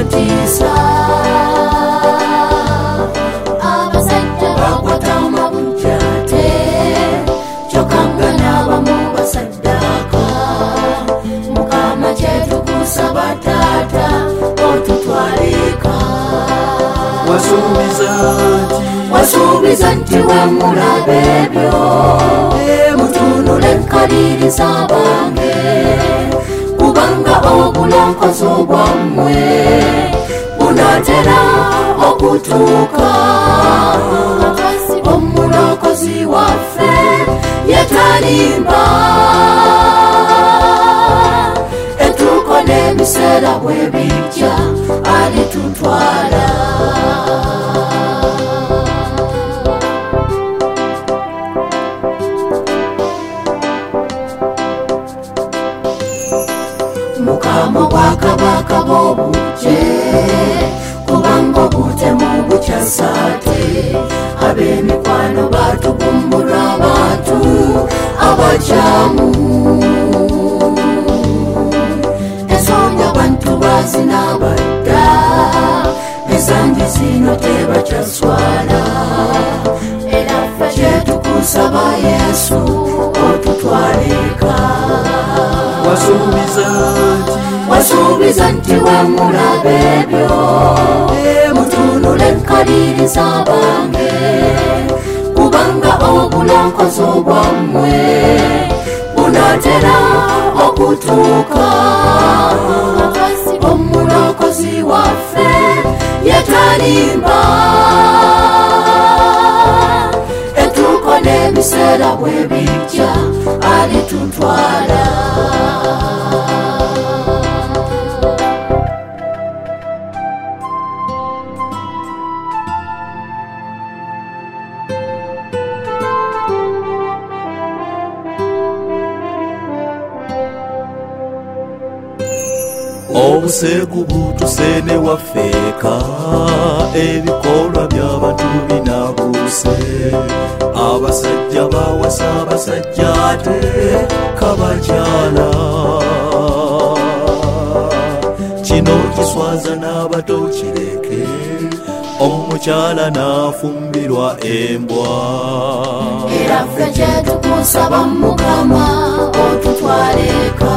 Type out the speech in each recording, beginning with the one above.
byatiisa abasajja bakwata amabujjate kyokanga n'abamu basaddaaka mukama kyetukusaba taata otutwaleka wasuubiza nti wemulaba ebyo mutunule nkaliriza bange kubanga obulonkozi obwammwe bunaatera okutuuka omulokozi waffe yetalimba entuuko n'ebiseera bwe bijja alitutwala mukama bwakabaka bw'obujje kubanga obutemu bukyasaate ab'emikwano batugumbula abantu abakyamu ensonga bantu bazinabadda ensangi zino tebakyaswala era ffe kyetukusaba yesu otutwaleka wasuubiza nti wemulaba ebyo mutunule nkaliriza bange kubanga obulonkozi obwammwe bunaatera okutuuka omulokozi waffe yetalimba entuuko n'ebiseera bwe bijja alitutwala obuseegu butusene wafeeka ebikolwa by'abantu binabuuse abasajja bawasa abasajja ate kabakyala kino kiswaza n'abato kireke omukyala n'afumbirwa embwa era ffe kyetukusaba mukama otutwaleka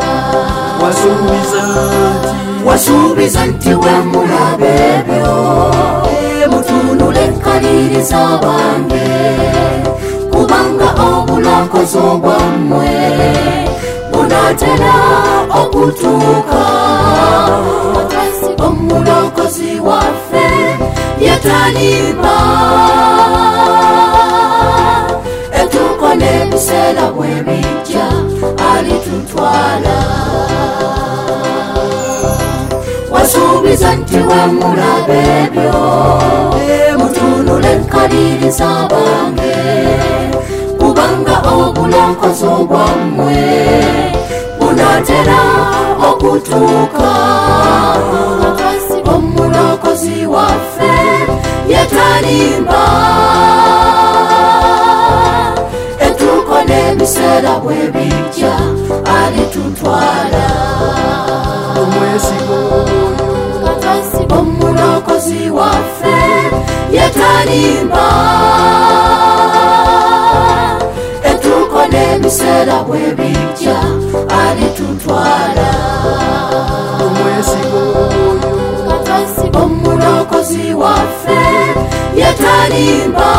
wasuubiza nti wemulaba ebyo mutunule nkaliriza bange kubanga obulonkozi obwammwe bunaatera okutuuka omulokozi waffe yetalimba entuuko n'ebiseera bwe bijja alitutwala wasuubiza nti wemulaba ebyo mutunule nkaliriza bange kubanga obulonkozi obwammwe bunaatera okutuuka omulokozi waffe yetalimba entuuko n'ebiseera bwe bijja alitutwala omulokozi waffe yetalimba entuuko n'ebiseera bwe bijja alitutwala omulokozi waffe yetalimba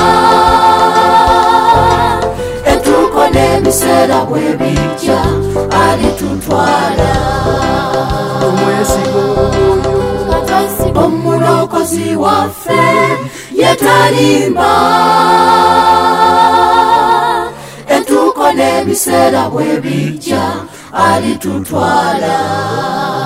entuuko n'ebiseera bwe bijja alitutwala omulokozi waffe yetalimba entuuko n'ebiseera bwe bijja alitutwala